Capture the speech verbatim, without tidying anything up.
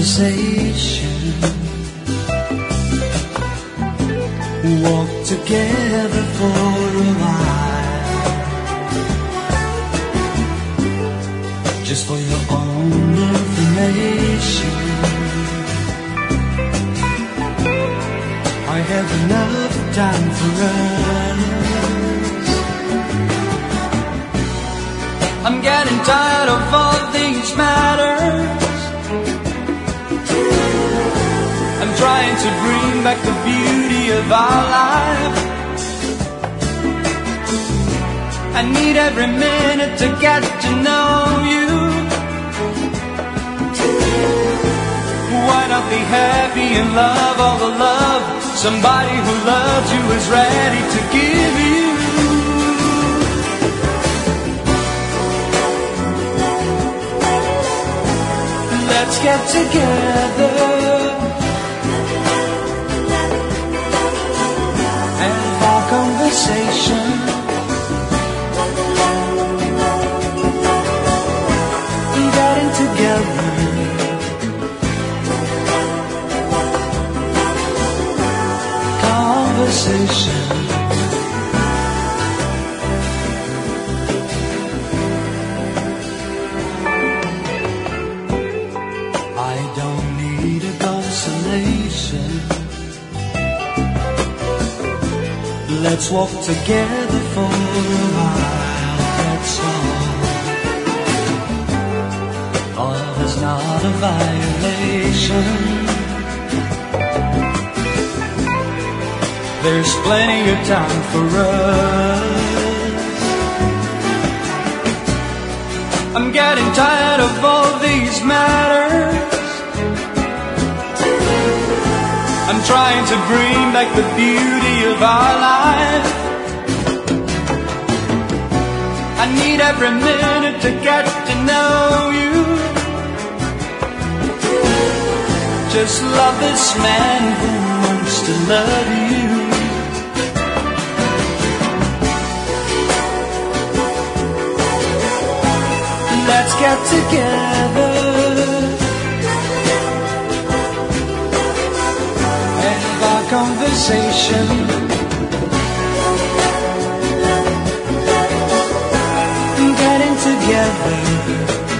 conversation. Walk together for a while, just for your own information. I have enough time for us. I'm getting tired of all these matters. I'm trying to bring back the beauty of our life. I need every minute to get to know you. Why not be happy and love all the love somebody who loves you is ready to give you? Let's get together and have our conversation. Getting together, conversation. I don't need a consolation. Let's walk together for a while, that's all. Love is not a violation. There's plenty of time for us. I'm getting tired of all these matters. I'm trying to bring back the beauty of our life. I need every minute to get to know you. Just love this man who wants to love you. Let's get together and have our conversation. Getting together,